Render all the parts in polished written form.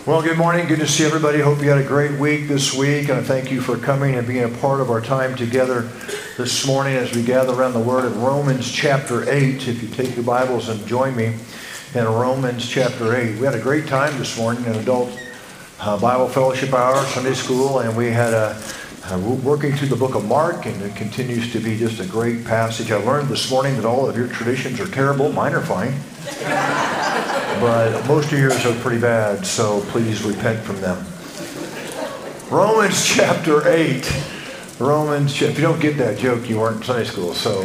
Well, good morning. Good to see everybody. Hope you had a great week this week. And I thank you for coming and being a part of our time together this morning as we gather around the Word in Romans chapter 8. If you take your Bibles and join me in Romans chapter 8. We had a great time this morning in adult Bible fellowship hour, Sunday school, and we had working through the book of Mark, and it continues to be just a great passage. I learned this morning that all of your traditions are terrible. Mine are fine. But most of yours are pretty bad, so please repent from them. Romans chapter 8. If you don't get that joke, you weren't in Sunday school, so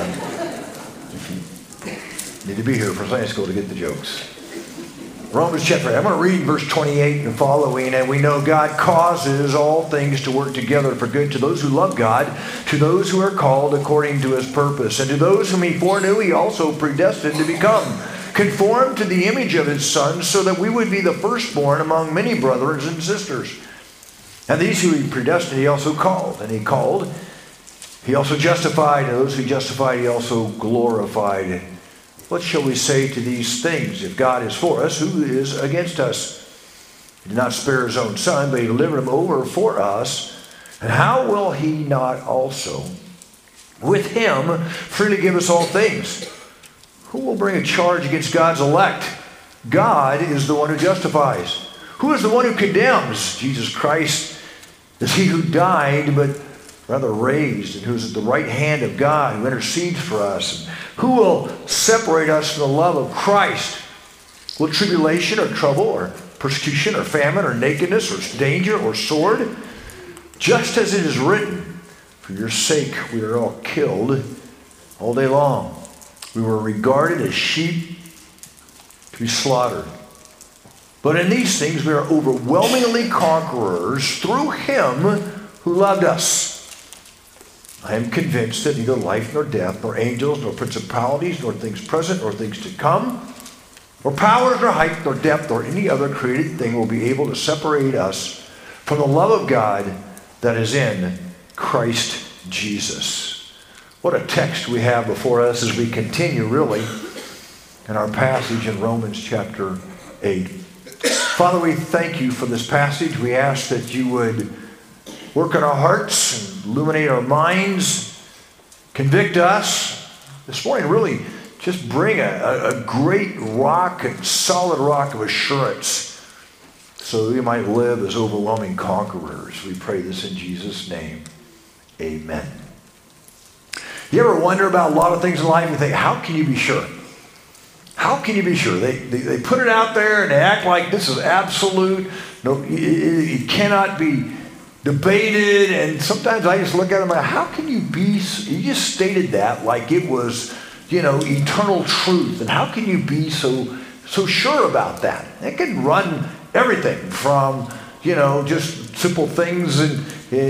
you need to be here for Sunday school to get the jokes. Romans chapter 8. I'm going to read verse 28 and following. And we know God causes all things to work together for good to those who love God, to those who are called according to his purpose. And to those whom he foreknew, he also predestined to become conformed to the image of his Son, so that we would be the firstborn among many brothers and sisters. And these who he predestined, he also called. And he called, he also justified. And those who justified, he also glorified. What shall we say to these things? If God is for us, who is against us? He did not spare his own Son, but he delivered him over for us. And how will he not also with him freely give us all things? Who will bring a charge against God's elect? God is the one who justifies. Who is the one who condemns? Jesus Christ is he who died, but rather raised, and who is at the right hand of God, who intercedes for us. And who will separate us from the love of Christ? Will tribulation or trouble or persecution or famine or nakedness or danger or sword? Just as it is written, for your sake we are all killed all day long. We were regarded as sheep to be slaughtered. But in these things we are overwhelmingly conquerors through him who loved us. I am convinced that neither life nor death, nor angels, nor principalities, nor things present, nor things to come, nor powers, nor height, nor depth, nor any other created thing will be able to separate us from the love of God that is in Christ Jesus. What a text we have before us as we continue, really, in our passage in Romans chapter 8. Father, we thank you for this passage. We ask that you would work in our hearts, illuminate our minds, convict us. This morning, really, just bring a great rock and solid rock of assurance so that we might live as overwhelming conquerors. We pray this in Jesus' name. Amen. You ever wonder about a lot of things in life and think, how can you be sure? How can you be sure? They put it out there and they act like this is absolute. No, it cannot be debated. And sometimes I just look at them like, how can you be? You just stated that like it was, eternal truth. And how can you be so sure about that? It can run everything from, just simple things and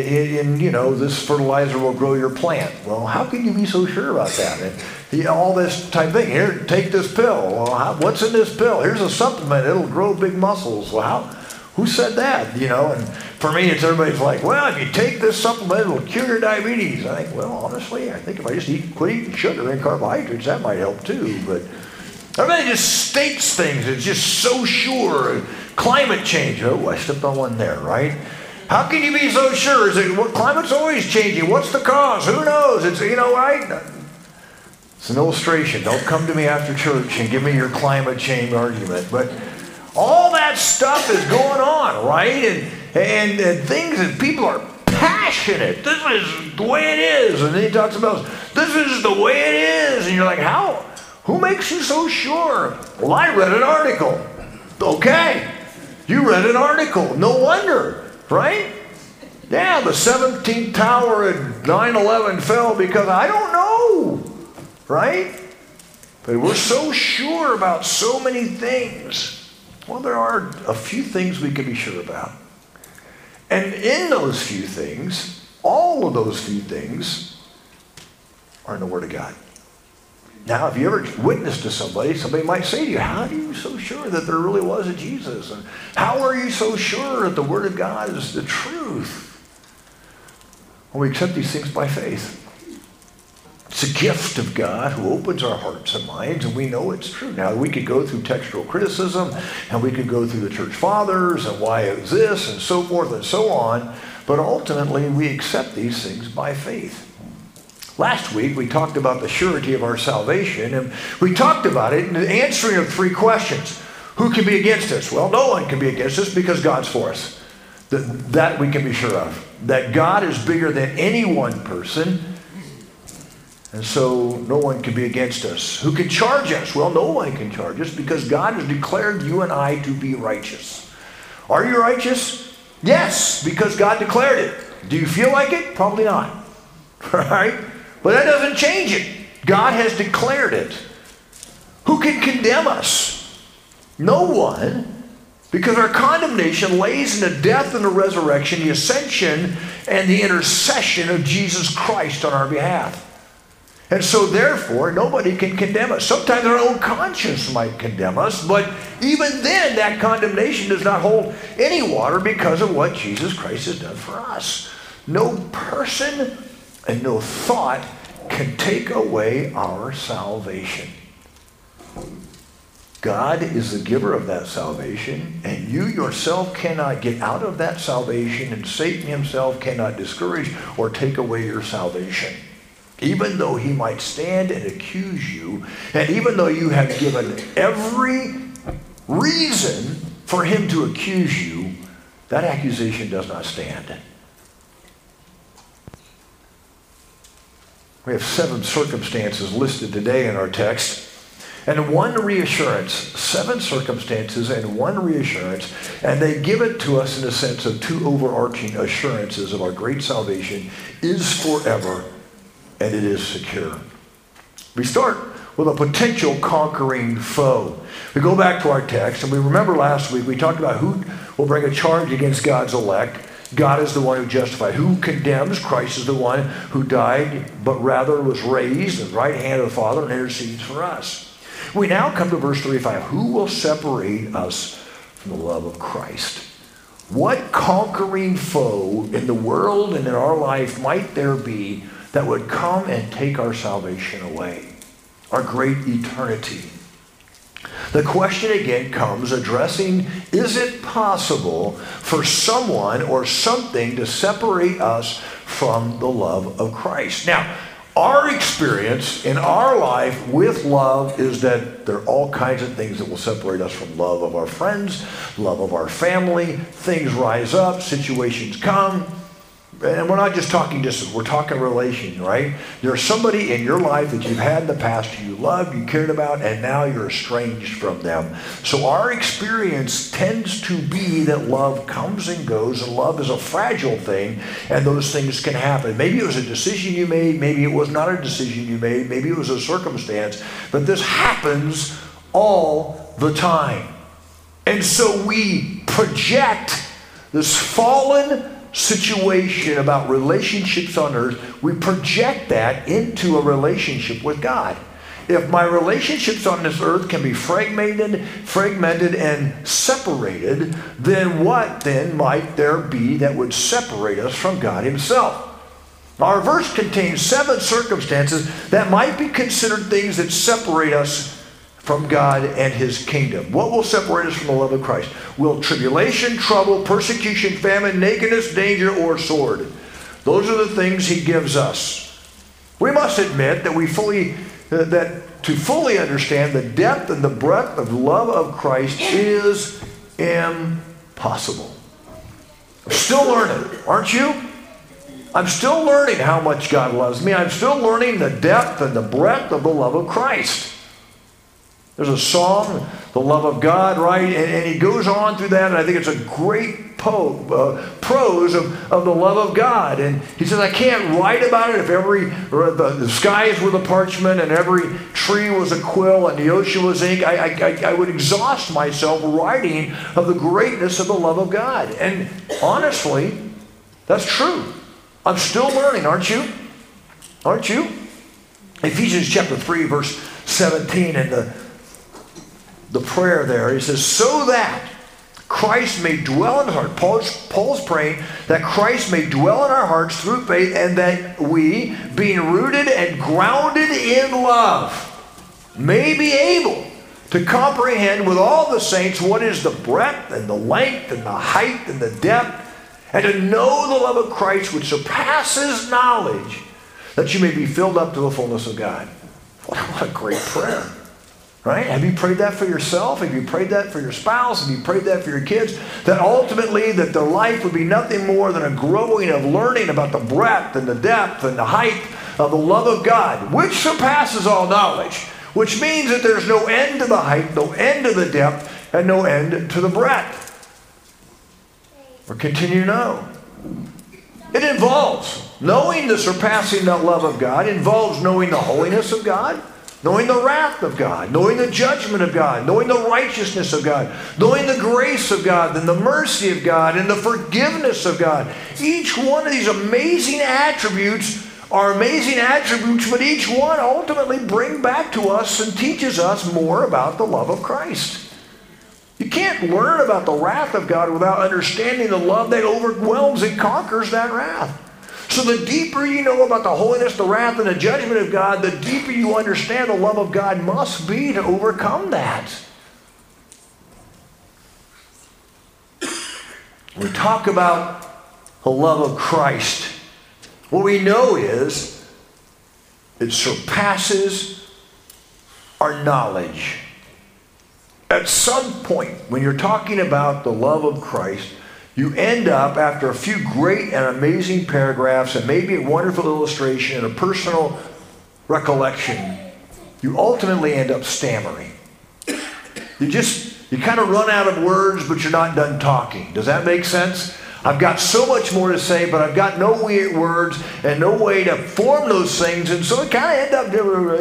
this fertilizer will grow your plant. Well, how can you be so sure about that? And all this type of thing. Here, take this pill. Well, what's in this pill? Here's a supplement. It'll grow big muscles. Well, who said that? And for me, everybody's like, well, if you take this supplement, it'll cure your diabetes. I think, well, honestly, I think if I just quit eating sugar and carbohydrates, that might help too. But everybody just states things. It's just so sure. Climate change. Oh, I stepped on one there, right? How can you be so sure? Is it, climate's always changing. What's the cause? Who knows? It's, right? It's an illustration. Don't come to me after church and give me your climate change argument. But all that stuff is going on, right? And things that people are passionate. This is the way it is. And then he talks about, this is the way it is. And you're like, how? Who makes you so sure? Well, I read an article. Okay. You read an article. No wonder. Right? Yeah, the 17th tower at 9/11 fell because I don't know. Right? But we're so sure about so many things. Well, there are a few things we can be sure about. And in those few things, all of those few things are in the Word of God. Now, if you ever witness to somebody might say to you, how are you so sure that there really was a Jesus? And how are you so sure that the Word of God is the truth? Well, we accept these things by faith. It's a gift of God who opens our hearts and minds, and we know it's true. Now, we could go through textual criticism, and we could go through the church fathers, and why it was this, and so forth and so on, but ultimately we accept these things by faith. Last week, we talked about the surety of our salvation, and we talked about it in the answering of 3 questions. Who can be against us? Well, no one can be against us because God's for us. That we can be sure of. That God is bigger than any one person, and so no one can be against us. Who can charge us? Well, no one can charge us because God has declared you and I to be righteous. Are you righteous? Yes, because God declared it. Do you feel like it? Probably not. Right? But that doesn't change it. God has declared it. Who can condemn us? No one, because our condemnation lays in the death and the resurrection, the ascension and the intercession of Jesus Christ on our behalf. And so therefore, nobody can condemn us. Sometimes our own conscience might condemn us, but even then, that condemnation does not hold any water because of what Jesus Christ has done for us. No person and no thought can take away our salvation. God is the giver of that salvation, and you yourself cannot get out of that salvation, and Satan himself cannot discourage or take away your salvation. Even though he might stand and accuse you, and even though you have given every reason for him to accuse you, that accusation does not stand. We have 7 circumstances listed today in our text, and 1 reassurance, 7 circumstances and 1 reassurance, and they give it to us in the sense of 2 overarching assurances of our great salvation is forever and it is secure. We start with a potential conquering foe. We go back to our text, and we remember last week we talked about who will bring a charge against God's elect. God is the one who justified. Who condemns? Christ is the one who died, but rather was raised at the right hand of the Father and intercedes for us. We now come to verse 35. Who will separate us from the love of Christ? What conquering foe in the world and in our life might there be that would come and take our salvation away, our great eternity? The question again comes addressing, is it possible for someone or something to separate us from the love of Christ? Now, our experience in our life with love is that there are all kinds of things that will separate us from love of our friends, love of our family. Things rise up, situations come. And we're not just talking distance, we're talking relation, right? There's somebody in your life that you've had in the past who you loved, you cared about, and now you're estranged from them. So our experience tends to be that love comes and goes, and love is a fragile thing, and those things can happen. Maybe it was a decision you made, maybe it was not a decision you made, maybe it was a circumstance, but this happens all the time. And so we project this fallen situation about relationships on earth, we project that into a relationship with God. If my relationships on this earth can be fragmented and separated, then what then might there be that would separate us from God himself? Our verse contains 7 circumstances that might be considered things that separate us from God and his kingdom. What will separate us from the love of Christ? Will tribulation, trouble, persecution, famine, nakedness, danger, or sword? Those are the things he gives us. We must admit that to fully understand the depth and the breadth of love of Christ is impossible. I'm still learning, aren't you? I'm still learning how much God loves me. I'm still learning the depth and the breadth of the love of Christ. There's a song, The Love of God, right? And he goes on through that, and I think it's a great prose of the love of God. And he says, I can't write about it if the skies were the parchment and every tree was a quill and the ocean was ink. I would exhaust myself writing of the greatness of the love of God. And honestly, that's true. I'm still learning, aren't you? Aren't you? Ephesians chapter 3, verse 17, and the prayer there, he says, so that Christ may dwell in our heart. Paul's praying that Christ may dwell in our hearts through faith, and that we, being rooted and grounded in love, may be able to comprehend with all the saints what is the breadth and the length and the height and the depth, and to know the love of Christ which surpasses knowledge, that you may be filled up to the fullness of God. What a great prayer. Right? Have you prayed that for yourself? Have you prayed that for your spouse? Have you prayed that for your kids? That ultimately that their life would be nothing more than a growing of learning about the breadth and the depth and the height of the love of God, which surpasses all knowledge, which means that there's no end to the height, no end to the depth, and no end to the breadth. Or continue to know. It involves knowing the surpassing love of God, involves knowing the holiness of God, knowing the wrath of God, knowing the judgment of God, knowing the righteousness of God, knowing the grace of God, and the mercy of God, and the forgiveness of God. Each one of these amazing attributes are amazing attributes, but each one ultimately bring back to us and teaches us more about the love of Christ. You can't learn about the wrath of God without understanding the love that overwhelms and conquers that wrath. So the deeper you know about the holiness, the wrath, and the judgment of God, the deeper you understand the love of God must be to overcome that. We talk about the love of Christ. What we know is it surpasses our knowledge. At some point, when you're talking about the love of Christ, you end up, after a few great and amazing paragraphs and maybe a wonderful illustration and a personal recollection, you ultimately end up stammering. You kind of run out of words, but you're not done talking. Does that make sense? I've got so much more to say, but I've got no words and no way to form those things, and so it kind of end up,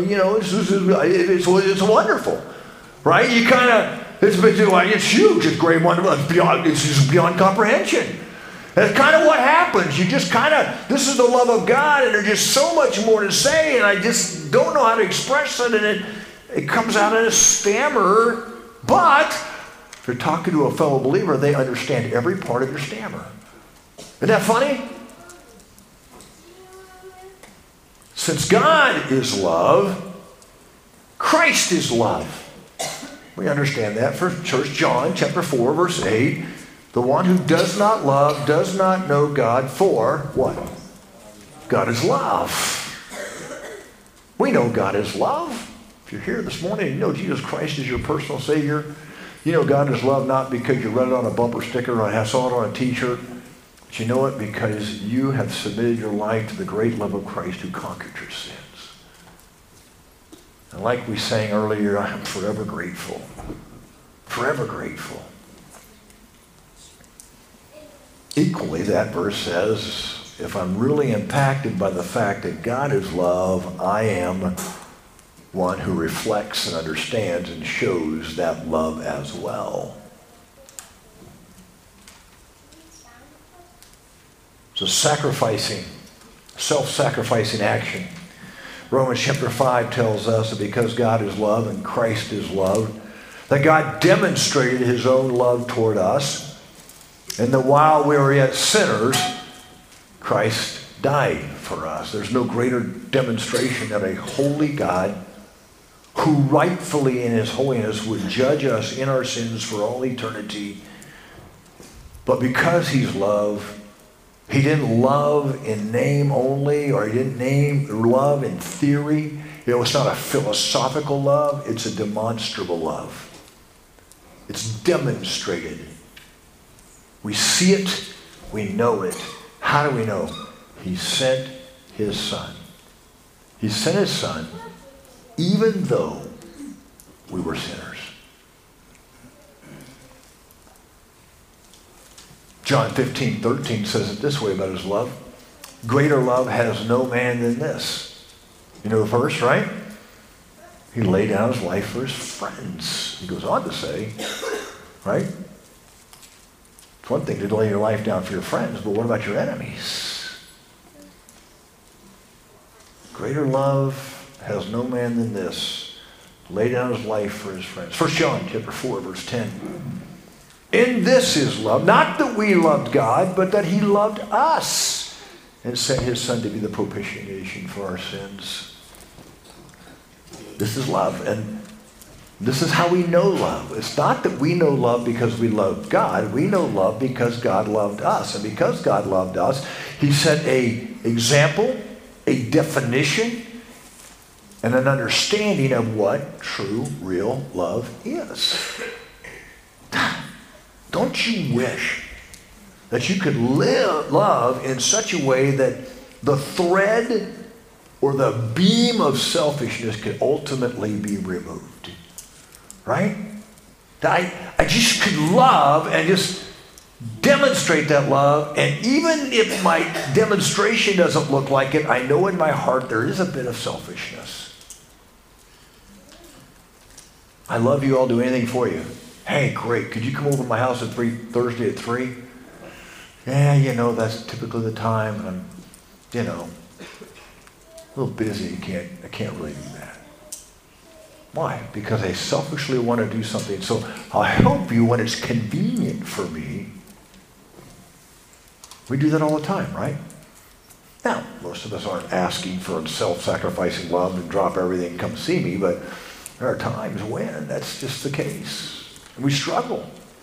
it's wonderful, right? You kind of, it's huge, it's great, wonderful, it's just beyond comprehension. That's kind of what happens. You just kind of, this is the love of God, and there's just so much more to say, and I just don't know how to express it, and it comes out in a stammer. But if you're talking to a fellow believer, they understand every part of your stammer. Isn't that funny? Since God is love, Christ is love. We understand that. 1 John chapter 4, verse 8. The one who does not love does not know God, for what? God is love. We know God is love. If you're here this morning and you know Jesus Christ is your personal Savior, you know God is love not because you read it on a bumper sticker or saw it on a t-shirt, but you know it because you have submitted your life to the great love of Christ who conquered your sins. And like we sang earlier, I am forever grateful. Forever grateful. Equally, that verse says, if I'm really impacted by the fact that God is love, I am one who reflects and understands and shows that love as well. It's a self-sacrificing action. Romans chapter 5 tells us that because God is love and Christ is love, that God demonstrated his own love toward us, and that while we were yet sinners, Christ died for us. There's no greater demonstration that a holy God, who rightfully in his holiness would judge us in our sins for all eternity, but because he's love, he didn't love in name only, or he didn't love in theory. It's not a philosophical love, it's a demonstrable love. It's demonstrated. We see it, we know it. How do we know? He sent his Son. He sent his Son even though we were sinners. John 15:13 says it this way about his love. Greater love has no man than this. You know the verse, right? He laid down his life for his friends. He goes on to say, right? It's one thing to lay your life down for your friends, but what about your enemies? Greater love has no man than this, lay down his life for his friends. 1 John chapter 4, verse 10. In this is love, not that we loved God, but that he loved us and sent his Son to be the propitiation for our sins. This is love, and this is how we know love. It's not that we know love because we love God. We know love because God loved us. And because God loved us, he set an example, a definition, and an understanding of what true, real love is. Don't you wish that you could live love in such a way that the thread or the beam of selfishness could ultimately be removed? Right? I just could love and just demonstrate that love, and even if my demonstration doesn't look like it, I know in my heart there is a bit of selfishness. I love you, I'll do anything for you. Hey, great, could you come over to my house at Thursday at 3? Yeah, that's typically the time, and I'm, a little busy. I can't really do that. Why? Because I selfishly want to do something. So I'll help you when it's convenient for me. We do that all the time, right? Now, most of us aren't asking for self-sacrificing love and drop everything and come see me, but there are times when that's just the case. And we struggle.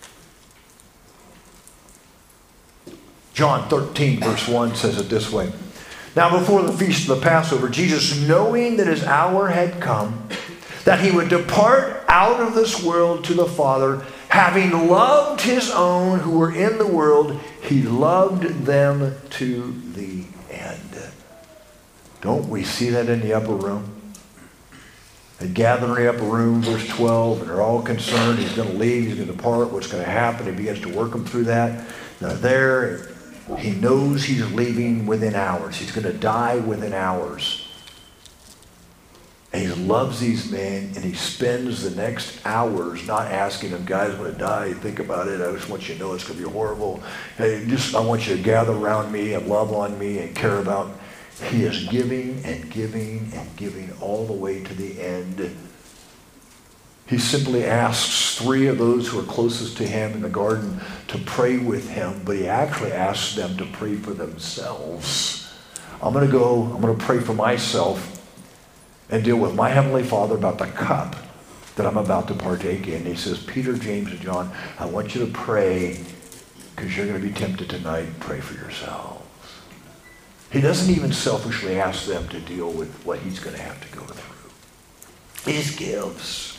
John 13, verse 1 says it this way. Now before the feast of the Passover, Jesus, knowing that his hour had come, that he would depart out of this world to the Father, having loved his own who were in the world, he loved them to the end. Don't we see that in the upper room? They gather in the upper room, verse 12, and they're all concerned. He's going to leave, he's going to depart, what's going to happen? He begins to work them through that. Now there, he knows he's leaving within hours. He's going to die within hours. And he loves these men, and he spends the next hours not asking them, guys, I'm going to die. Think about it. I just want you to know it's going to be horrible. Hey, I want you to gather around me and love on me and care about. He is giving and giving and giving all the way to the end. He simply asks 3 of those who are closest to him in the garden to pray with him, but he actually asks them to pray for themselves. I'm going to pray for myself and deal with my Heavenly Father about the cup that I'm about to partake in. He says, Peter, James, and John, I want you to pray because you're going to be tempted tonight. Pray for yourselves. He doesn't even selfishly ask them to deal with what he's going to have to go through. He just gives.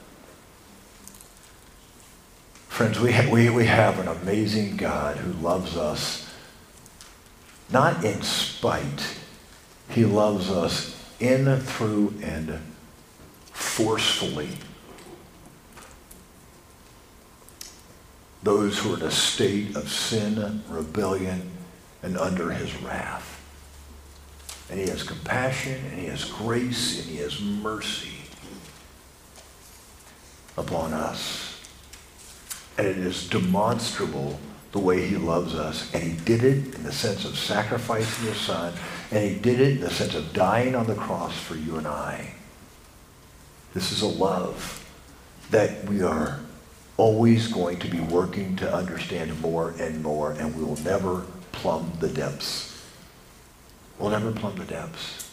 Friends, we have an amazing God who loves us, not in spite. He loves us in, through, and forcefully. Those who are in a state of sin, rebellion, and under his wrath. And he has compassion, and he has grace, and he has mercy upon us. And it is demonstrable the way he loves us. And he did it in the sense of sacrificing his Son. And he did it in the sense of dying on the cross for you and I. This is a love that we are always going to be working to understand more and more, and we will never plumb the depths. We'll never plumb the depths.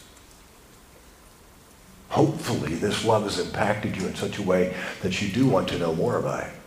Hopefully this love has impacted you in such a way that you do want to know more about it.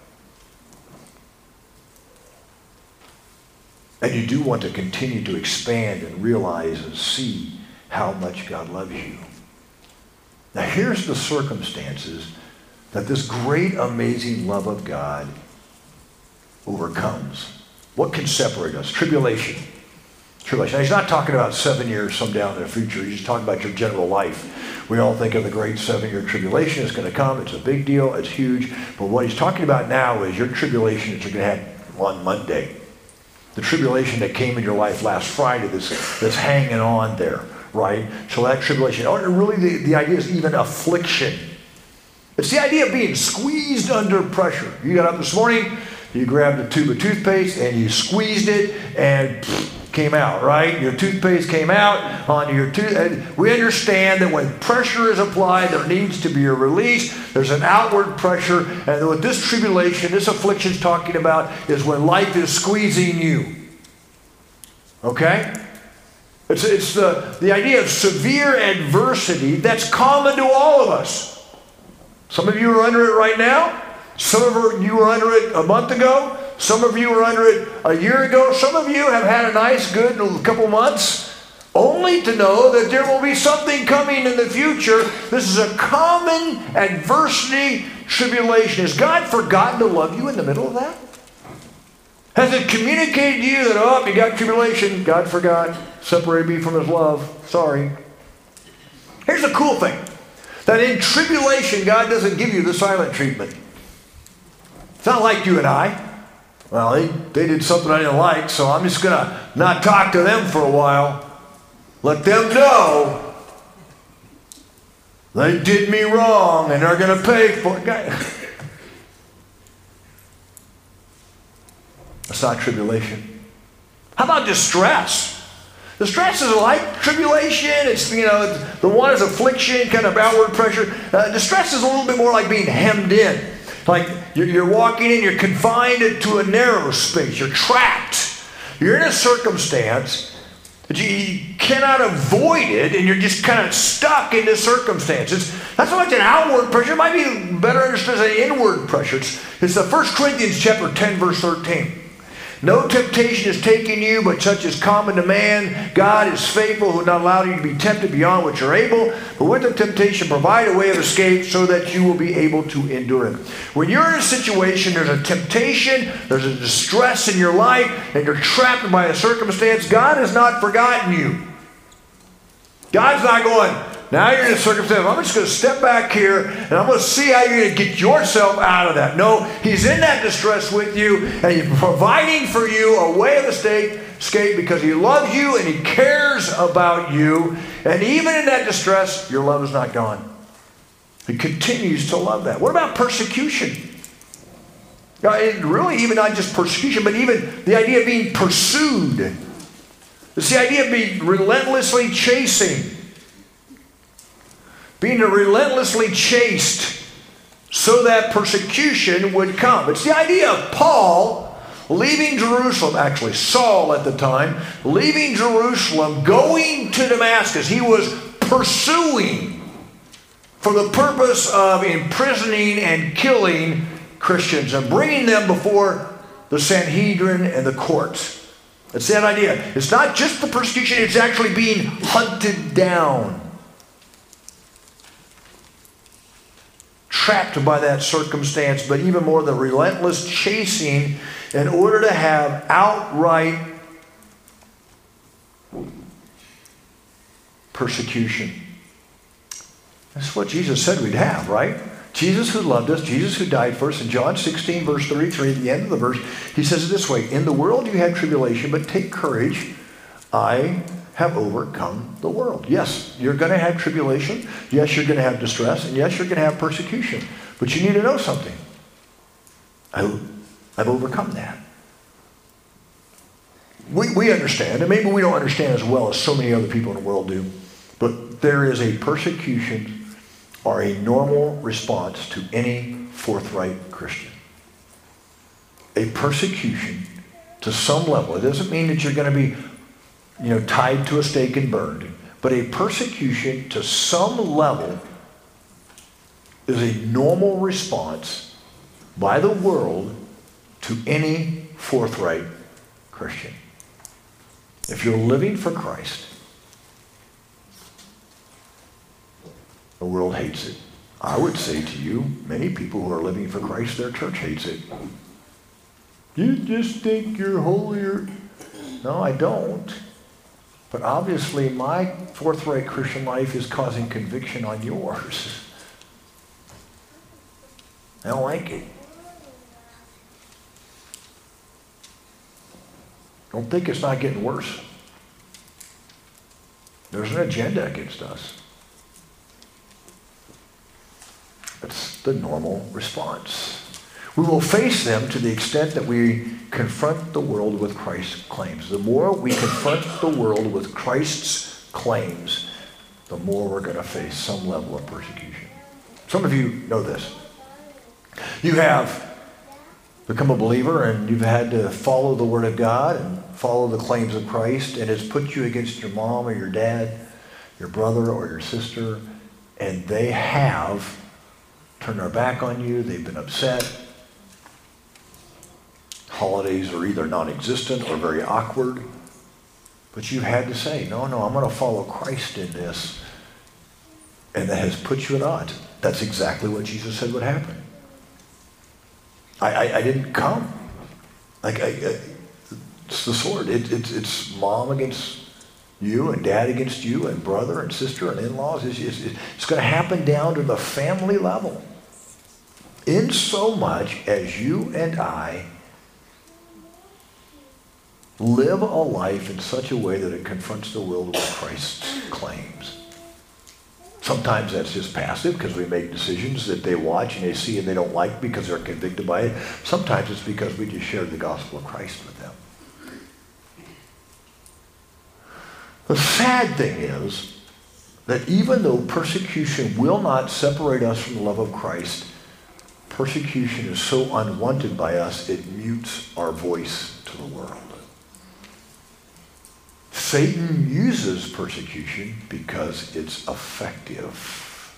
And you do want to continue to expand and realize and see how much God loves you. Now here's the circumstances that this great, amazing love of God overcomes. What can separate us? Tribulation. Tribulation. Now, he's not talking about 7 years some down in the future. He's just talking about your general life. We all think of the great 7-year tribulation. It's going to come. It's a big deal. It's huge. But what he's talking about now is your tribulation that you're going to have on Monday. The tribulation that came in your life last Friday that's hanging on there, right? So that tribulation, really the idea is even affliction. It's the idea of being squeezed under pressure. You got up this morning, you grabbed a tube of toothpaste and you squeezed it, and came out, right? Your toothpaste came out onto your tooth. We understand that when pressure is applied, there needs to be a release. There's an outward pressure. And what this tribulation, this affliction is talking about is when life is squeezing you. Okay? It's the idea of severe adversity that's common to all of us. Some of you are under it right now. Some of you were under it a month ago. Some of you were under it a year ago. Some of you have had a nice, good couple months, only to know that there will be something coming in the future. This is a common adversity, tribulation. Has God forgotten to love you in the middle of that? Has it communicated to you that, oh, you got tribulation, God forgot, separated me from his love, sorry. Here's the cool thing, that in tribulation, God doesn't give you the silent treatment. It's not like you and I. Well, they did something I didn't like, so I'm just going to not talk to them for a while. Let them know they did me wrong and they're going to pay for it. That's not tribulation. How about distress? Distress is like tribulation. It's, the one is affliction, kind of outward pressure. Distress is a little bit more like being hemmed in. Like you're walking in, you're confined to a narrow space. You're trapped. You're in a circumstance that you cannot avoid it, and you're just kind of stuck in this circumstance. It's not so much an outward pressure. It might be better understood as an inward pressure. It's the 1 Corinthians chapter 10, verse 13. No temptation is taking you, but such is common to man. God is faithful, who will not allow you to be tempted beyond what you're able, but with the temptation provide a way of escape so that you will be able to endure it. When you're in a situation, there's a temptation, there's a distress in your life, and you're trapped by a circumstance, God has not forgotten you. God's not going, now you're in a circumstance, I'm just going to step back here and I'm going to see how you're going to get yourself out of that. No, he's in that distress with you, and he's providing for you a way of escape because he loves you and he cares about you. And even in that distress, your love is not gone. He continues to love that. What about persecution? Really, even not just persecution, but even the idea of being pursued. It's the idea of being relentlessly chasing. Being relentlessly chased so that persecution would come. It's the idea of Paul leaving Jerusalem, actually Saul at the time, leaving Jerusalem, going to Damascus. He was pursuing for the purpose of imprisoning and killing Christians and bringing them before the Sanhedrin and the courts. It's that idea. It's not just the persecution, it's actually being hunted down. Trapped by that circumstance, but even more the relentless chasing in order to have outright persecution. That's what Jesus said we'd have, right? Jesus who loved us, Jesus who died for us. In John 16, verse 33, at the end of the verse, he says it this way, in the world you have tribulation, but take courage, I have overcome the world. Yes, you're going to have tribulation. Yes, you're going to have distress. And yes, you're going to have persecution. But you need to know something. I've overcome that. We understand, and maybe we don't understand as well as so many other people in the world do, but there is a persecution or a normal response to any forthright Christian. A persecution to some level. It doesn't mean that you're going to be tied to a stake and burned. But a persecution to some level is a normal response by the world to any forthright Christian. If you're living for Christ, the world hates it. I would say to you, many people who are living for Christ, their church hates it. You just think you're holier. No, I don't. But obviously my forthright Christian life is causing conviction on yours. I don't like it. Don't think it's not getting worse. There's an agenda against us. It's the normal response. We will face them to the extent that we confront the world with Christ's claims. The more we confront the world with Christ's claims, the more we're going to face some level of persecution. Some of you know this. You have become a believer and you've had to follow the Word of God and follow the claims of Christ, and it's put you against your mom or your dad, your brother or your sister, and they have turned their back on you. They've been upset. Holidays are either non-existent or very awkward. But you've had to say, no, I'm going to follow Christ in this. And that has put you at odds. That's exactly what Jesus said would happen. I didn't come. It's the sword. It's mom against you and dad against you and brother and sister and in-laws. It's going to happen down to the family level. In so much as you and I live a life in such a way that it confronts the world with Christ's claims. Sometimes that's just passive because we make decisions that they watch and they see and they don't like because they're convicted by it. Sometimes it's because we just shared the gospel of Christ with them. The sad thing is that even though persecution will not separate us from the love of Christ, persecution is so unwanted by us, it mutes our voice to the world. Satan uses persecution because it's effective.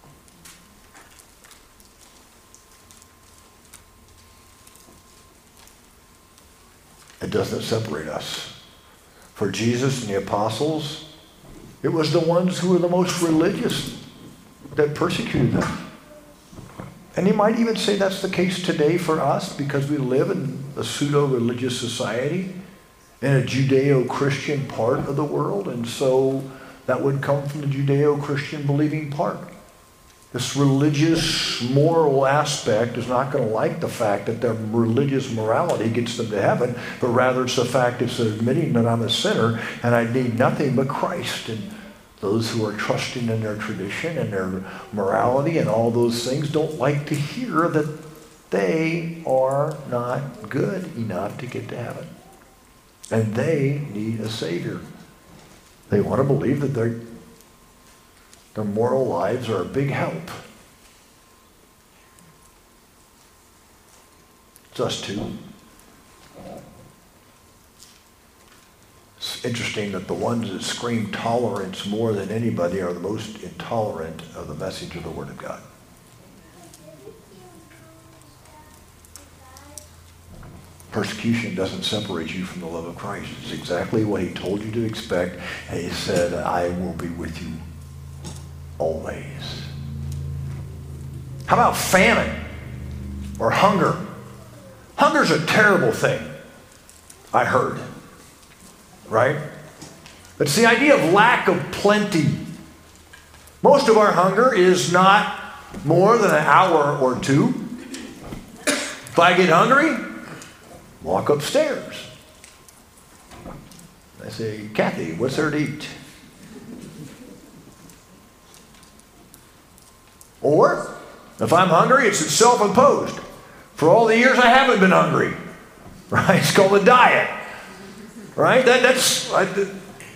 It doesn't separate us. For Jesus and the apostles, it was the ones who were the most religious that persecuted them. And you might even say that's the case today for us because we live in a pseudo-religious society in a Judeo-Christian part of the world, and so that would come from the Judeo-Christian believing part. This religious moral aspect is not going to like the fact that their religious morality gets them to heaven, but rather it's the fact it's admitting that I'm a sinner and I need nothing but Christ. And those who are trusting in their tradition and their morality and all those things don't like to hear that they are not good enough to get to heaven. And they need a Savior. They want to believe that their moral lives are a big help. It's us too. It's interesting that the ones that scream tolerance more than anybody are the most intolerant of the message of the Word of God. Persecution doesn't separate you from the love of Christ. It's exactly what he told you to expect. And he said, I will be with you always. How about famine or hunger? Hunger's a terrible thing, I heard. Right? But it's the idea of lack of plenty. Most of our hunger is not more than an hour or two. If I get hungry, walk upstairs. I say, Kathy, what's there to eat? Or, if I'm hungry, it's self-imposed. For all the years I haven't been hungry. Right? It's called a diet. Right? The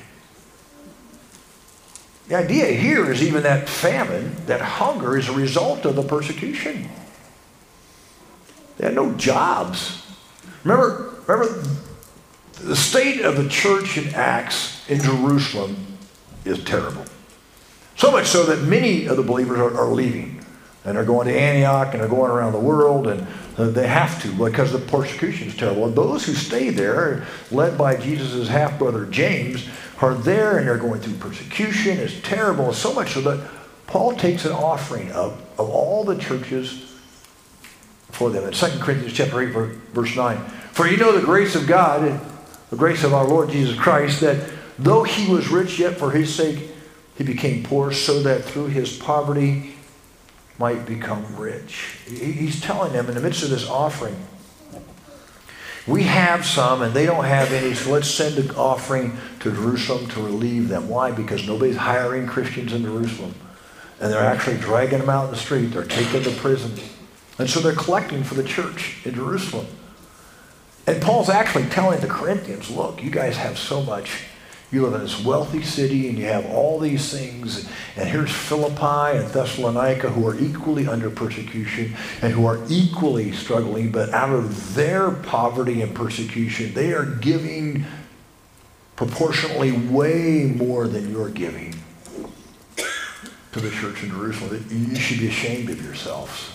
idea here is even that famine, that hunger is a result of the persecution. They had no jobs. Remember the state of the church in Acts in Jerusalem is terrible. So much so that many of the believers are leaving. And they're going to Antioch and they're going around the world, and they have to because the persecution is terrible. And those who stay there, led by Jesus' half-brother James, are there and they're going through persecution. It's terrible. So much so that Paul takes an offering of all the churches for them. In 2 Corinthians chapter 8, verse 9. For you know the grace of God and the grace of our Lord Jesus Christ, that though he was rich, yet for his sake he became poor, so that through his poverty might become rich. He's telling them in the midst of this offering, we have some and they don't have any, so let's send an offering to Jerusalem to relieve them. Why? Because nobody's hiring Christians in Jerusalem. And they're actually dragging them out in the street. They're taken to prison. And so they're collecting for the church in Jerusalem. And Paul's actually telling the Corinthians, look, you guys have so much. You live in this wealthy city and you have all these things. And here's Philippi and Thessalonica who are equally under persecution and who are equally struggling. But out of their poverty and persecution, they are giving proportionally way more than you're giving to the church in Jerusalem. You should be ashamed of yourselves.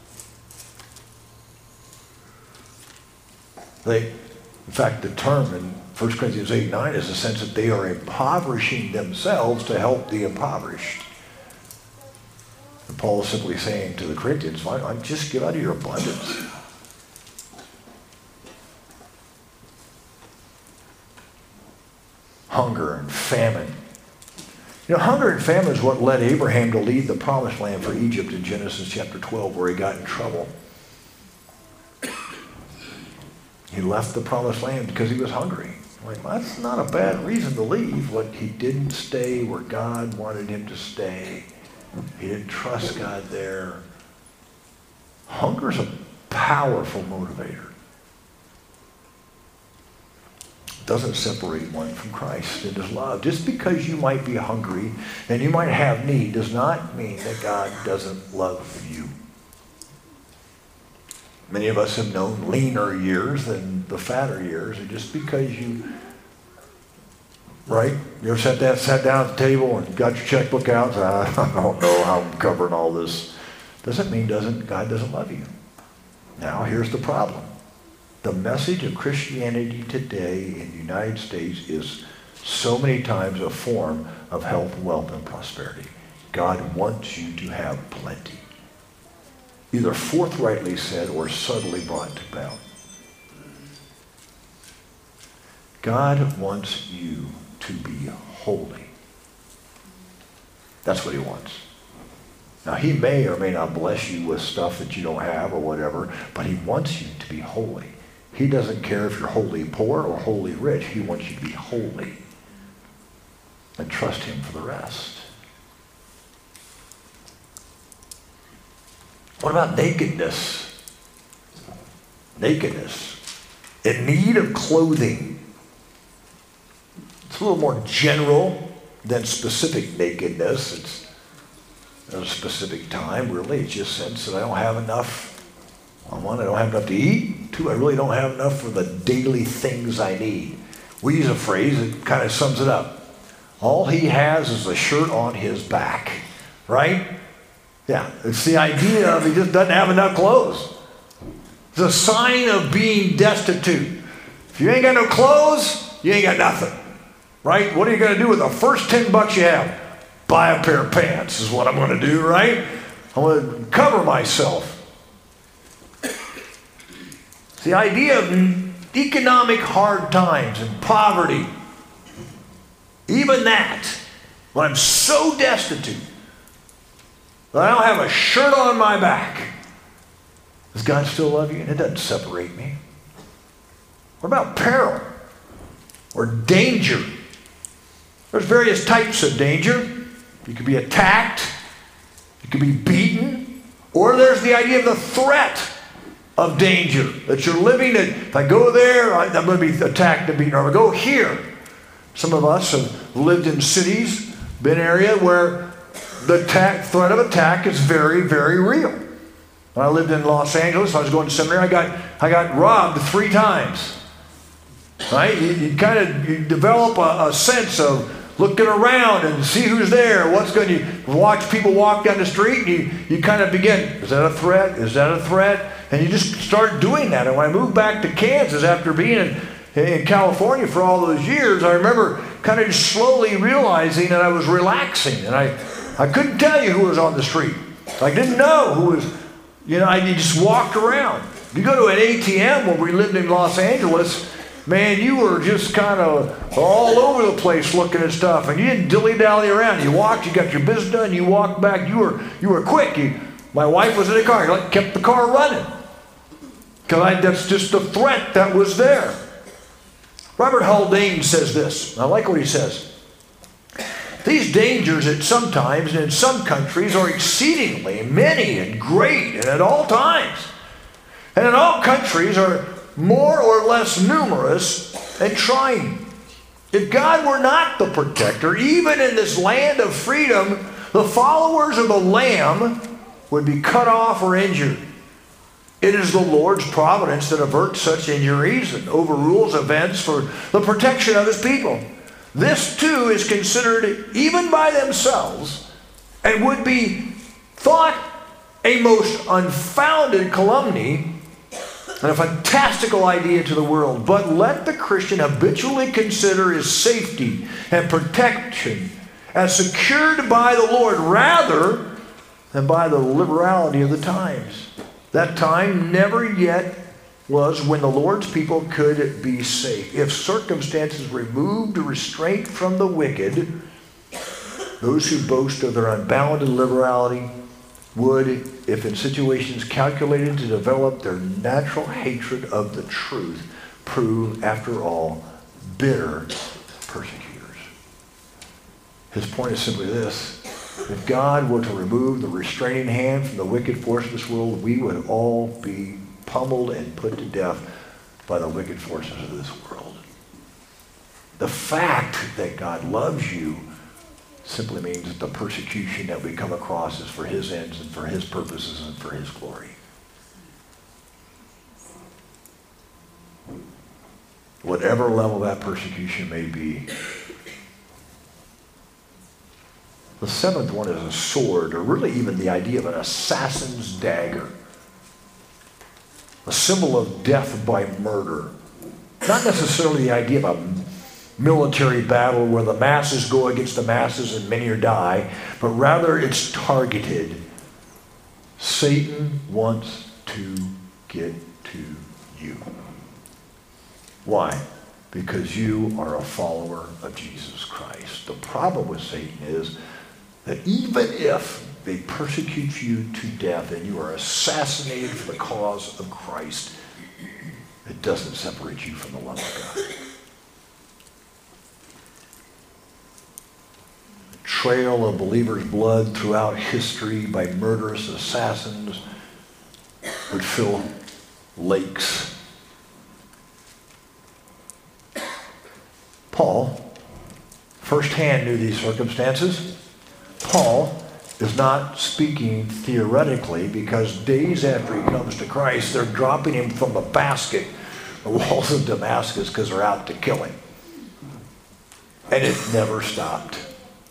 In fact, the term in 1 Corinthians 8:9 is the sense that they are impoverishing themselves to help the impoverished. And Paul is simply saying to the Corinthians, fine, just give out of your abundance. Hunger and famine. You know, hunger and famine is what led Abraham to leave the promised land for Egypt in Genesis chapter 12, where he got in trouble. He left the promised land because he was hungry. Like, well, that's not a bad reason to leave, but he didn't stay where God wanted him to stay. He didn't trust God there. Hunger is a powerful motivator. It doesn't separate one from Christ and his love. Just because you might be hungry and you might have need does not mean that God doesn't love you. Many of us have known leaner years than the fatter years, and just because you, right? You ever sat down at the table and got your checkbook out? I don't know how I'm covering all this. Doesn't mean God doesn't love you. Now, here's the problem. The message of Christianity today in the United States is so many times a form of health, wealth, and prosperity. God wants you to have plenty. Either forthrightly said or subtly brought to bound. God wants you to be holy. That's what he wants. Now, he may or may not bless you with stuff that you don't have or whatever, but he wants you to be holy. He doesn't care if you're wholly poor or wholly rich. He wants you to be holy and trust him for the rest. What about nakedness? Nakedness. In need of clothing. It's a little more general than specific nakedness. It's at a specific time, really. It's just sense that I don't have enough. One, I don't have enough to eat. Two, I really don't have enough for the daily things I need. We use a phrase that kind of sums it up. All he has is a shirt on his back, right? Yeah, it's the idea of he just doesn't have enough clothes. It's a sign of being destitute. If you ain't got no clothes, you ain't got nothing, right? What are you going to do with the first 10 bucks you have? Buy a pair of pants is what I'm going to do, right? I'm going to cover myself. It's the idea of economic hard times and poverty. Even that, when I'm so destitute, that I don't have a shirt on my back. Does God still love you? And it doesn't separate me. What about peril or danger? There's various types of danger. You could be attacked. You could be beaten. Or there's the idea of the threat of danger. That you're living in. If I go there, I'm going to be attacked and beaten. Or if I go here. Some of us have lived in cities, been in an area where the threat of attack is very, very real. When I lived in Los Angeles, I was going to seminary, I got robbed 3 times. Right? You develop a sense of looking around and see who's there, what's going. You watch people walk down the street, and you kind of begin, is that a threat? Is that a threat? And you just start doing that. And when I moved back to Kansas after being in California for all those years, I remember kind of just slowly realizing that I was relaxing. And I couldn't tell you who was on the street. I didn't know who was, I just walked around. You go to an ATM when we lived in Los Angeles, man, you were just kind of all over the place looking at stuff, and you didn't dilly-dally around. You walked, you got your business done, you walked back, you were quick. My wife was in the car, kept the car running. Because that's just the threat that was there. Robert Haldane says this. I like what he says. these dangers at some times and in some countries are exceedingly many and great and at all times. And in all countries are more or less numerous and trying. If God were not the protector, even in this land of freedom, the followers of the Lamb would be cut off or injured. It is the Lord's providence that averts such injuries and overrules events for the protection of his people. This too is considered, even by themselves, and would be thought a most unfounded calumny and a fantastical idea to the world. But let the Christian habitually consider his safety and protection as secured by the Lord rather than by the liberality of the times. That time never yet was when the Lord's people could be safe. If circumstances removed restraint from the wicked, those who boast of their unbounded liberality would, if in situations calculated to develop their natural hatred of the truth, prove, after all, bitter persecutors. His point is simply this. If God were to remove the restraining hand from the wicked force of this world, we would all be pummeled and put to death by the wicked forces of this world. The fact that God loves you simply means that the persecution that we come across is for his ends and for his purposes and for his glory. Whatever level that persecution may be. The seventh one is a sword, or really even the idea of an assassin's dagger. A symbol of death by murder. Not necessarily the idea of a military battle where the masses go against the masses and many die, but rather it's targeted. Satan wants to get to you. Why? Because you are a follower of Jesus Christ. The problem with Satan is that even if they persecute you to death and you are assassinated for the cause of Christ, it doesn't separate you from the love of God. The trail of believers' blood throughout history by murderous assassins would fill lakes. Paul firsthand knew these circumstances. Paul is not speaking theoretically, because days after he comes to Christ, they're dropping him from a basket, the walls of Damascus, because they're out to kill him. And it never stopped.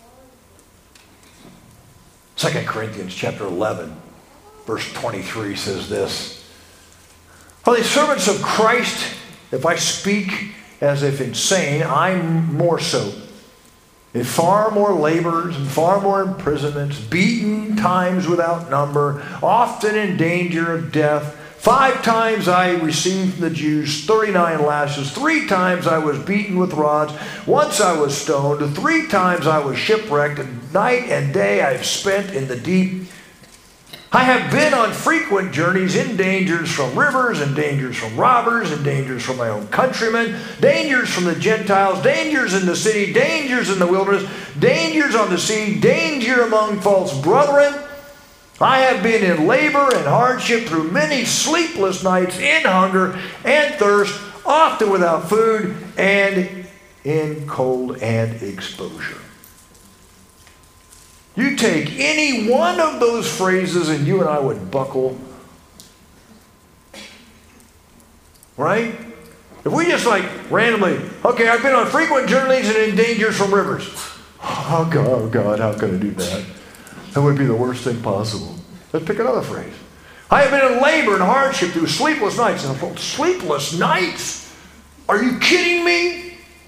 2 Corinthians chapter 11, verse 23 says this. Are they servants of Christ? If I speak as if insane, I'm more so. In far more labors and far more imprisonments, beaten times without number, often in danger of death. 5 times I received from the Jews 39 lashes. 3 times I was beaten with rods. Once I was stoned. 3 times I was shipwrecked. And night and day I have spent in the deep. I have been on frequent journeys, in dangers from rivers, and dangers from robbers, and dangers from my own countrymen, dangers from the Gentiles, dangers in the city, dangers in the wilderness, dangers on the sea, danger among false brethren. I have been in labor and hardship through many sleepless nights, in hunger and thirst, often without food, and in cold and exposure. You take any one of those phrases and you and I would buckle. Right? If we just randomly, okay, I've been on frequent journeys and in dangers from rivers. Oh God, how can I do that? That would be the worst thing possible. Let's pick another phrase. I have been in labor and hardship through sleepless nights. And sleepless nights? Are you kidding me?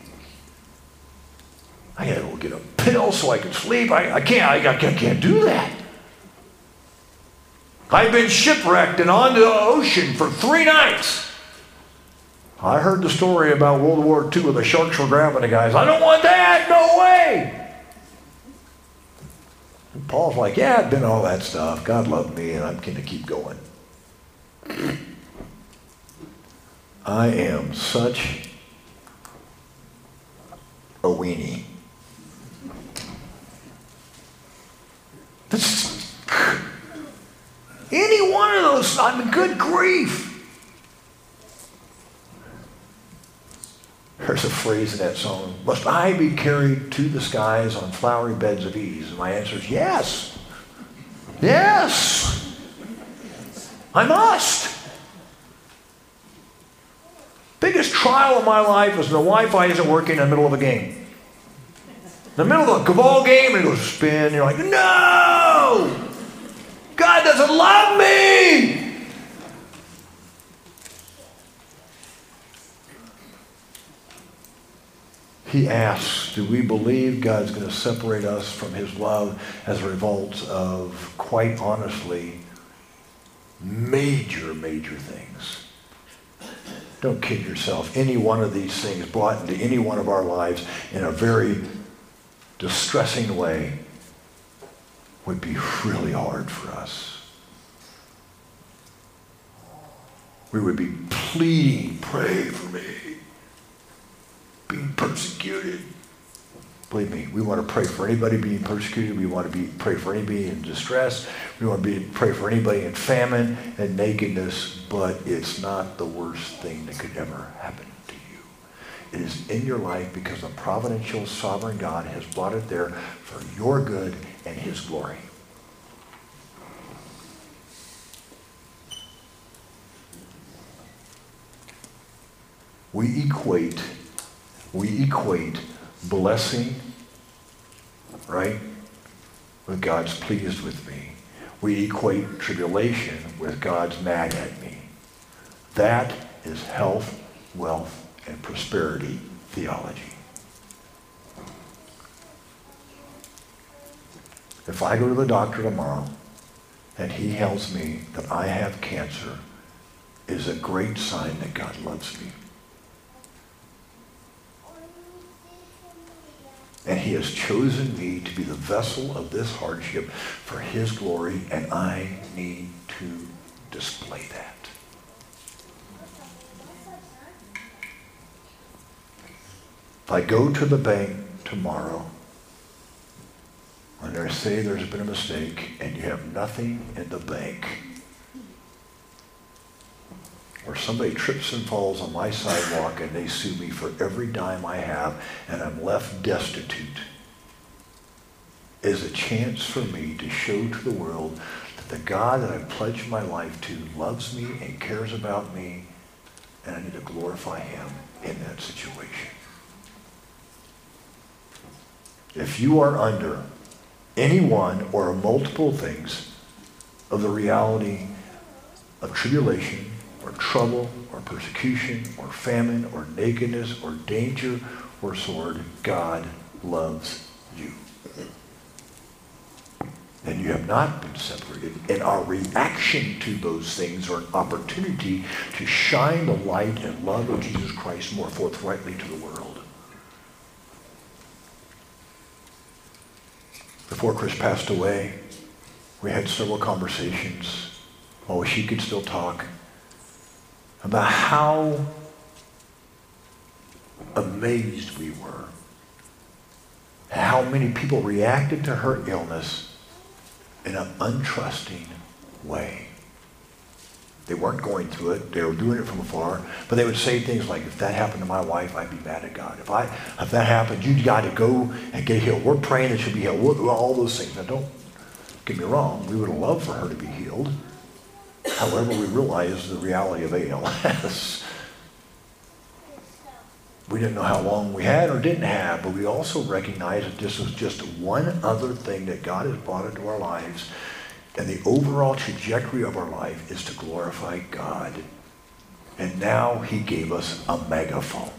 I had to go get a pill so I could sleep. I can't do that. I've been shipwrecked and onto the ocean for 3 nights. I heard the story about World War II where the sharks were grabbing the guys. I don't want that. No way. And Paul's like, yeah, I've been all that stuff. God loved me and I'm going to keep going. I am such a weenie. I mean, good grief. There's a phrase in that song, must I be carried to the skies on flowery beds of ease? And my answer is yes. Yes. I must. Biggest trial of my life is when the Wi-Fi isn't working in the middle of a game. In the middle of a ball game, and it goes spin, and you're like, no! God doesn't love me! He asks, do we believe God's going to separate us from his love as a result of, quite honestly, major, major things? Don't kid yourself. Any one of these things brought into any one of our lives in a very distressing way would be really hard for us. We would be pleading, pray for me. Being persecuted. Believe me, we want to pray for anybody being persecuted. We want to pray for anybody in distress. We want to pray for anybody in famine and nakedness, but it's not the worst thing that could ever happen to you. It is in your life because the providential, sovereign God has brought it there for your good and his glory. We equate blessing, right, with God's pleased with me. We equate tribulation with God's mad at me. That is health, wealth, and prosperity theology. If I go to the doctor tomorrow and he tells me that I have cancer, it is a great sign that God loves me. And he has chosen me to be the vessel of this hardship for his glory, and I need to display that. If I go to the bank tomorrow and they say there's been a mistake and you have nothing in the bank, or somebody trips and falls on my sidewalk and they sue me for every dime I have and I'm left destitute, is a chance for me to show to the world that the God that I've pledged my life to loves me and cares about me, and I need to glorify him in that situation. If you are under any one or multiple things of the reality of tribulation, or trouble, or persecution, or famine, or nakedness, or danger, or sword, God loves you. And you have not been separated. And our reaction to those things are an opportunity to shine the light and love of Jesus Christ more forthrightly to the world. Before Chris passed away, we had several conversations. Oh, she could still talk. About how amazed we were, how many people reacted to her illness in an untrusting way. They weren't going through it, they were doing it from afar, but they would say things like, if that happened to my wife, I'd be mad at God. If that happened, you got to go and get healed. We're praying that she'll be healed. All those things. Now don't get me wrong, we would have loved for her to be healed. However, we realize the reality of ALS. We didn't know how long we had or didn't have, but we also recognize that this was just one other thing that God has brought into our lives, and the overall trajectory of our life is to glorify God. And now he gave us a megaphone.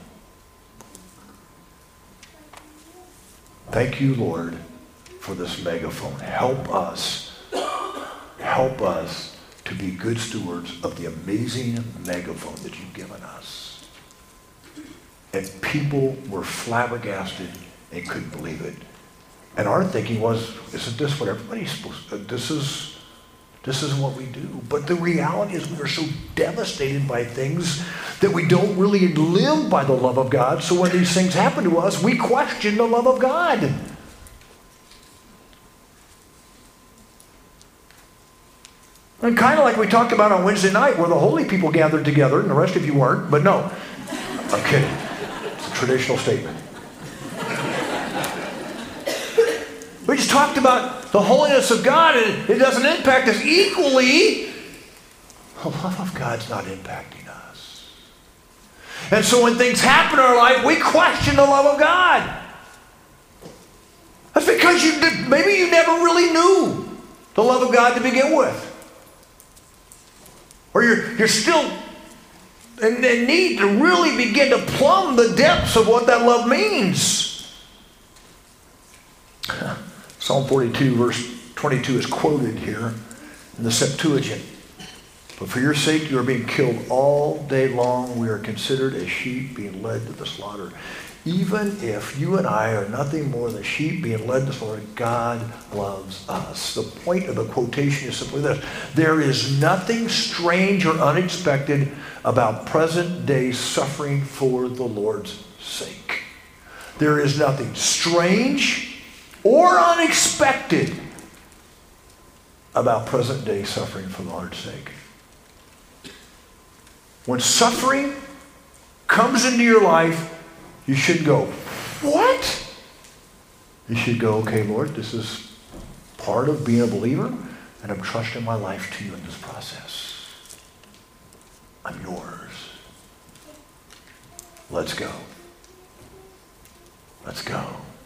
Thank you, Lord, for this megaphone. Help us to be good stewards of the amazing megaphone that you've given us. And people were flabbergasted and couldn't believe it. And our thinking was, isn't this what everybody's supposed to do? This is what we do. But the reality is we are so devastated by things that we don't really live by the love of God. So when these things happen to us, we question the love of God. mean, kind of like we talked about on Wednesday night where the holy people gathered together and the rest of you weren't, but no. I'm kidding. It's a traditional statement. We just talked about the holiness of God, and it doesn't impact us equally. The love of God's not impacting us. And so when things happen in our life, we question the love of God. That's because maybe you never really knew the love of God to begin with. Or you're still in need to really begin to plumb the depths of what that love means. Psalm 42, verse 22 is quoted here in the Septuagint. But for your sake you are being killed all day long. We are considered as sheep being led to the slaughter. Even if you and I are nothing more than sheep being led to slaughter, God loves us. The point of the quotation is simply this. There is nothing strange or unexpected about present day suffering for the Lord's sake. There is nothing strange or unexpected about present day suffering for the Lord's sake. When suffering comes into your life, you should go, what? You should go, okay, Lord, this is part of being a believer, and I'm trusting my life to you in this process. I'm yours. Let's go. Let's go.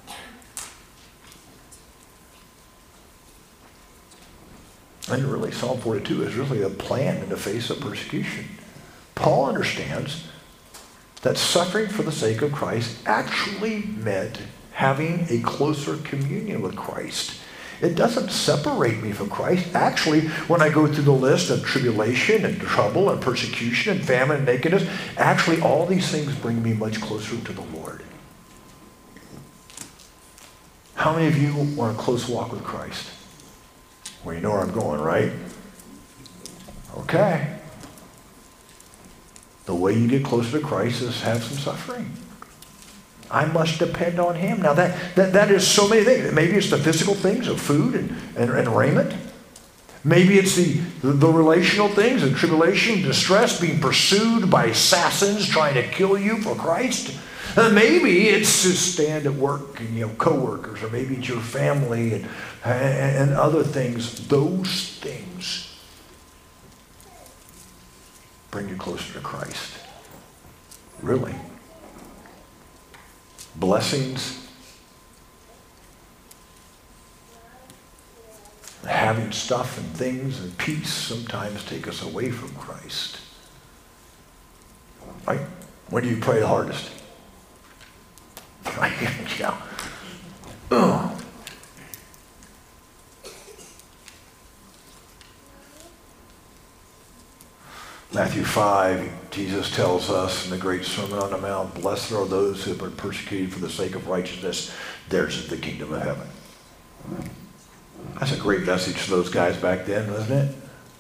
And really, Psalm 42 is really a plan in the face of persecution. Paul understands that suffering for the sake of Christ actually meant having a closer communion with Christ. It doesn't separate me from Christ. Actually, when I go through the list of tribulation and trouble and persecution and famine and nakedness, actually all these things bring me much closer to the Lord. How many of you want a close walk with Christ? Well, you know where I'm going, right? Okay. The way you get closer to Christ is have some suffering. I must depend on him. Now that is so many things. Maybe it's the physical things of food and raiment. Maybe it's the relational things and tribulation, distress, being pursued by assassins trying to kill you for Christ. Maybe it's to stand at work and co-workers, or maybe it's your family and other things. Those things bring you closer to Christ. Really. Blessings, having stuff and things and peace sometimes take us away from Christ. Right? When do you pray the hardest? Right? Yeah. Oh. Matthew 5, Jesus tells us in the great Sermon on the Mount, blessed are those who have been persecuted for the sake of righteousness. Theirs is the kingdom of heaven. That's a great message to those guys back then, wasn't it?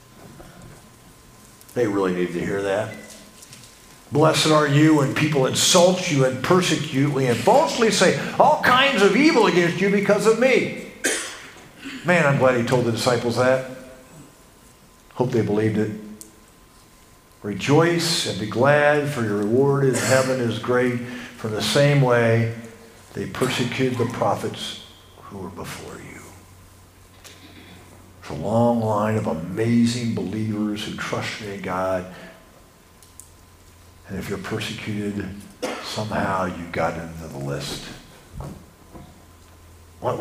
They really needed to hear that. Blessed are you when people insult you and persecute you and falsely say all kinds of evil against you because of me. Man, I'm glad he told the disciples that. Hope they believed it. Rejoice and be glad, for your reward in heaven is great. For the same way they persecuted the prophets who were before you. There's a long line of amazing believers who trusted in God. And if you're persecuted, somehow you got into the list. What?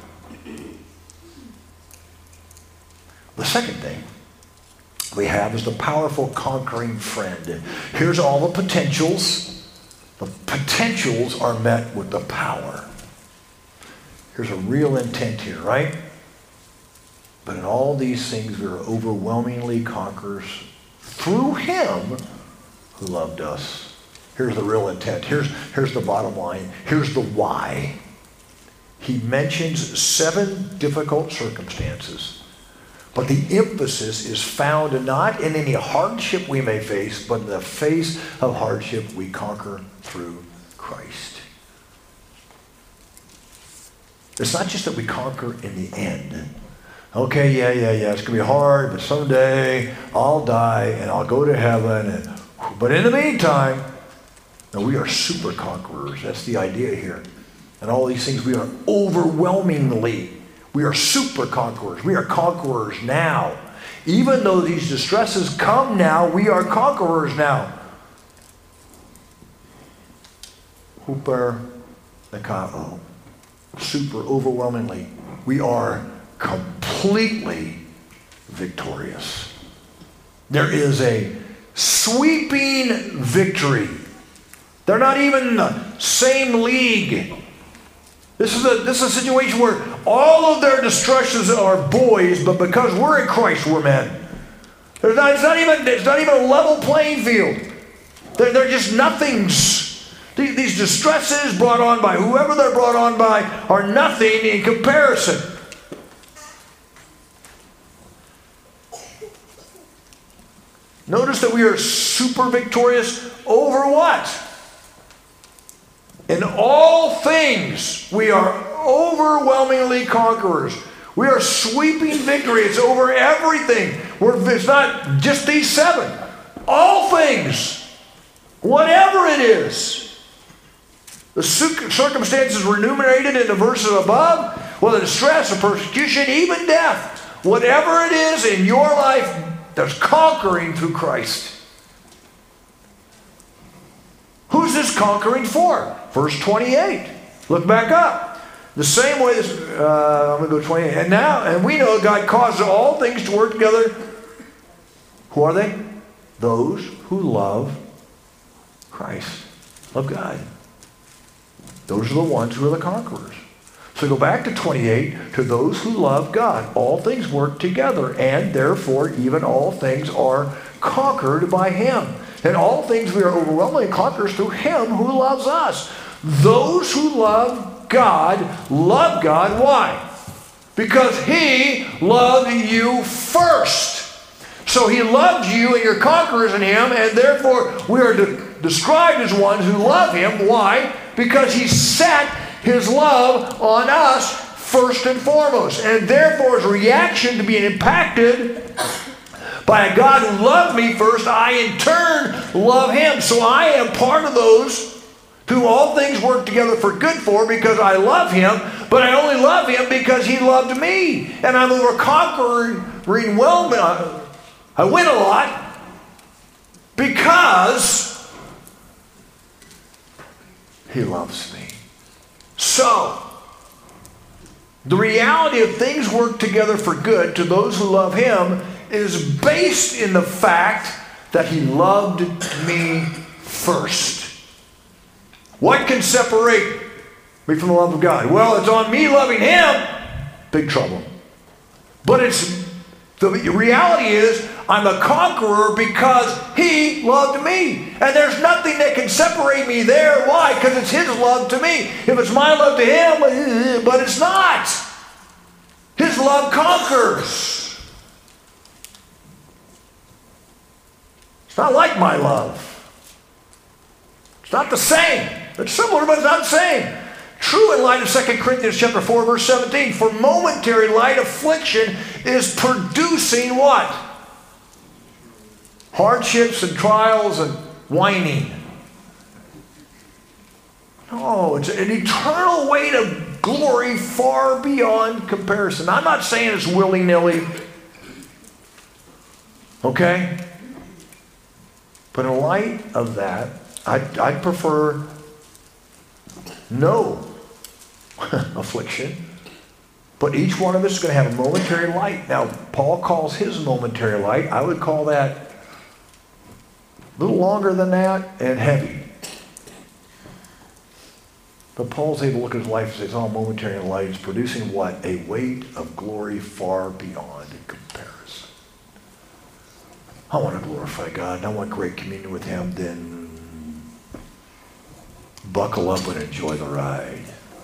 The second thing we have is the powerful conquering friend. Here's all the potentials. The potentials are met with the power. Here's a real intent here, right? But in all these things we are overwhelmingly conquerors through him who loved us. Here's the real intent. Here's the bottom line. Here's the why. He mentions 7 difficult circumstances. But the emphasis is found not in any hardship we may face, but in the face of hardship we conquer through Christ. It's not just that we conquer in the end, Okay, yeah, it's going to be hard, but someday I'll die and I'll go to heaven. But in the meantime, no, we are super conquerors. That's the idea here. And all these things, we are we are super conquerors. We are conquerors now. Even though these distresses come now, we are conquerors now. Super nakao. Super overwhelmingly. We are completely victorious. There is a sweeping victory. They're not even in the same league. This is a situation where all of their distresses are boys, but because we're in Christ, we're men. It's not even a level playing field. They're just nothings. These distresses brought on by whoever they're brought on by are nothing in comparison. Notice that we are super victorious over what? In all things, we are overwhelmingly conquerors. We are sweeping victory. It's over everything. It's not just these 7. All things, whatever it is. The circumstances were enumerated in the verses above, whether distress or persecution, even death. Whatever it is in your life, there's conquering through Christ. Who's this conquering for? Verse 28. Look back up. The same way this, I'm going to go 28. And we know God causes all things to work together. Who are they? Those who love Christ. Love God. Those are the ones who are the conquerors. So go back to 28. To those who love God, all things work together, and therefore even all things are conquered by Him. And all things we are overwhelmingly conquerors through Him who loves us. Those who love God. Why? Because He loved you first. So He loved you and you're conquerors in Him, and therefore we are described as ones who love Him. Why? Because He set His love on us first and foremost. And therefore His reaction to being impacted by a God who loved me first, I in turn love Him. So I am part of those who all things work together for good for, because I love Him, but I only love Him because He loved me. And I'm over conquering well. I win a lot because He loves me. So, the reality of things work together for good to those who love Him is based in the fact that He loved me first. What can separate me from the love of God? Well, it's on me loving Him. Big trouble. But the reality is I'm a conqueror because He loved me. And there's nothing that can separate me there. Why? Because it's His love to me. If it's my love to Him, but it's not. His love conquers. It's not like my love. It's not the same. It's similar, but it's not the same. True in light of 2 Corinthians chapter 4, verse 17. For momentary light affliction is producing what? Hardships and trials and whining. No, it's an eternal weight of glory far beyond comparison. I'm not saying it's willy-nilly. Okay? But in light of that, I'd prefer no affliction. But each one of us is going to have a momentary light. Now, Paul calls his momentary light. I would call that a little longer than that and heavy. But Paul's able to look at his life and say, it's all momentary and light. It's producing what? A weight of glory far beyond comparison. I want to glorify God, and I want great communion with Him. Then buckle up and enjoy the ride.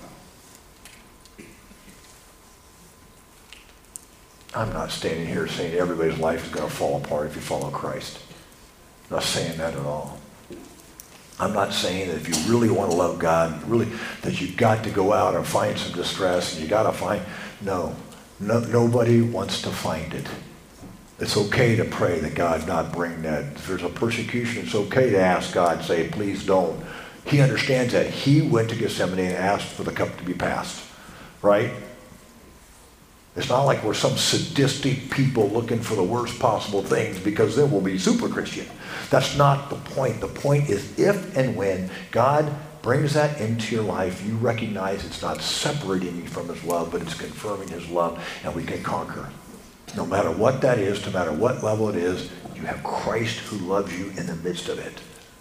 I'm not standing here saying everybody's life is going to fall apart if you follow Christ. I'm not saying that at all. I'm not saying that if you really want to love God, really that you've got to go out and find some distress and you got to find. No. Nobody wants to find it. It's okay to pray that God not bring that. If there's a persecution, it's okay to ask God, say, please don't. He understands that. He went to Gethsemane and asked for the cup to be passed, right? It's not like we're some sadistic people looking for the worst possible things, because then we'll be super Christian. That's not the point. The point is, if and when God brings that into your life, you recognize it's not separating you from his love, but it's confirming his love, and we can conquer. No matter what that is, no matter what level it is, you have Christ who loves you in the midst of it.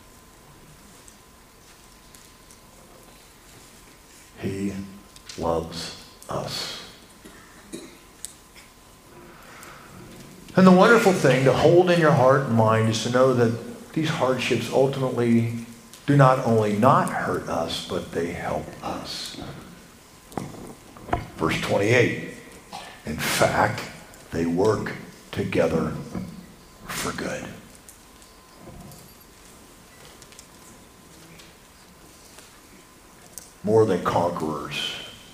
He loves us. And the wonderful thing to hold in your heart and mind is to know that these hardships ultimately do not only not hurt us, but they help us. Verse 28. In fact, they work together for good. More than conquerors.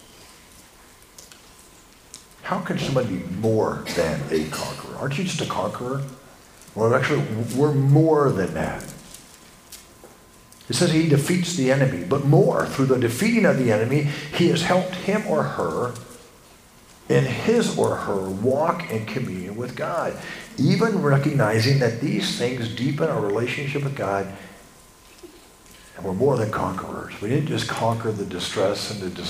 How can somebody be more than a conqueror? Aren't you just a conqueror? Well, actually, we're more than that. It says he defeats the enemy, but more. Through the defeating of the enemy, he has helped him or her in his or her walk in communion with God. Even recognizing that these things deepen our relationship with God, and we're more than conquerors. We didn't just conquer the distress and the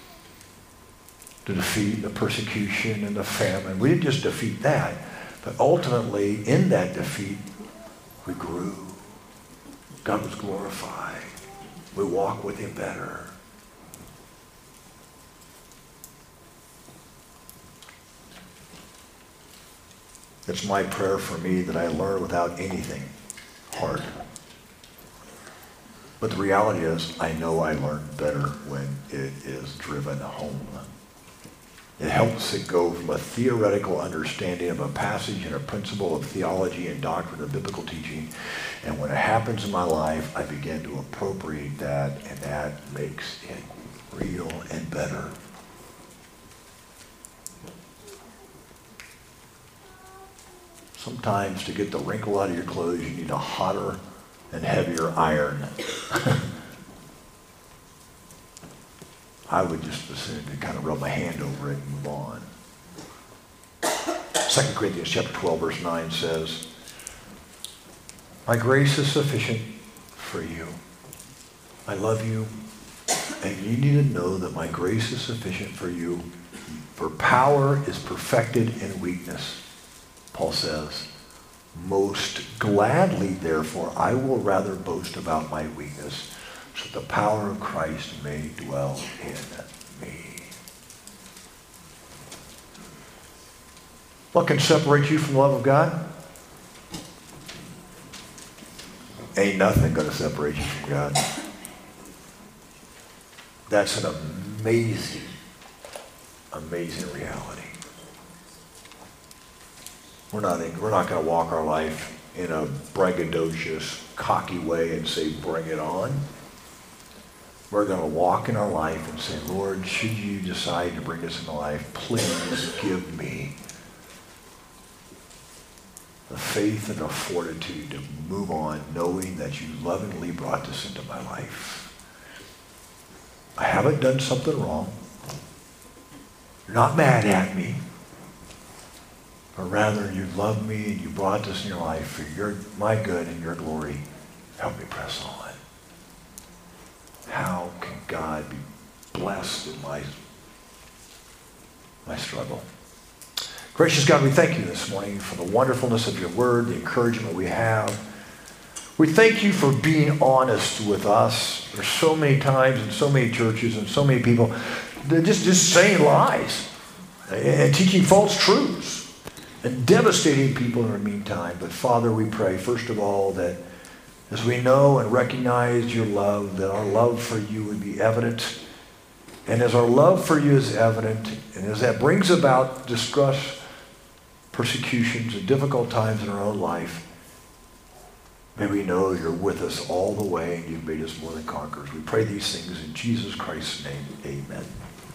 defeat, the persecution and the famine. We didn't just defeat that, but ultimately in that defeat, we grew. God was glorified. We walk with him better. It's my prayer for me that I learn without anything hard. But the reality is, I know I learn better when it is driven home. It helps it go from a theoretical understanding of a passage and a principle of theology and doctrine of biblical teaching. And when it happens in my life, I begin to appropriate that, and that makes it real and better. Sometimes to get the wrinkle out of your clothes, you need a hotter and heavier iron. I would just assume to kind of rub my hand over it and move on. 2 Corinthians chapter 12, verse 9 says, my grace is sufficient for you. I love you, and you need to know that my grace is sufficient for you. For power is perfected in weakness. Paul says, most gladly, therefore, I will rather boast about my weakness, so the power of Christ may dwell in me. What can separate you from the love of God? Ain't nothing going to separate you from God. That's an amazing, amazing reality. We're not going to walk our life in a braggadocious, cocky way and say, bring it on. We're going to walk in our life and say, Lord, should you decide to bring this into life, please give me the faith and the fortitude to move on, knowing that you lovingly brought this into my life. I haven't done something wrong. You're not mad at me. But rather, you love me and you brought this in your life for my good and your glory. Help me press on. How can God be blessed in my struggle? Gracious God, we thank you this morning for the wonderfulness of your word, the encouragement we have. We thank you for being honest with us. There's so many times in so many churches and so many people, they're just saying lies and teaching false truths and devastating people in the meantime. But Father, we pray, first of all, that as we know and recognize your love, that our love for you would be evident. And as our love for you is evident, and as that brings about distress, persecutions, and difficult times in our own life, may we know you're with us all the way and you've made us more than conquerors. We pray these things in Jesus Christ's name. Amen.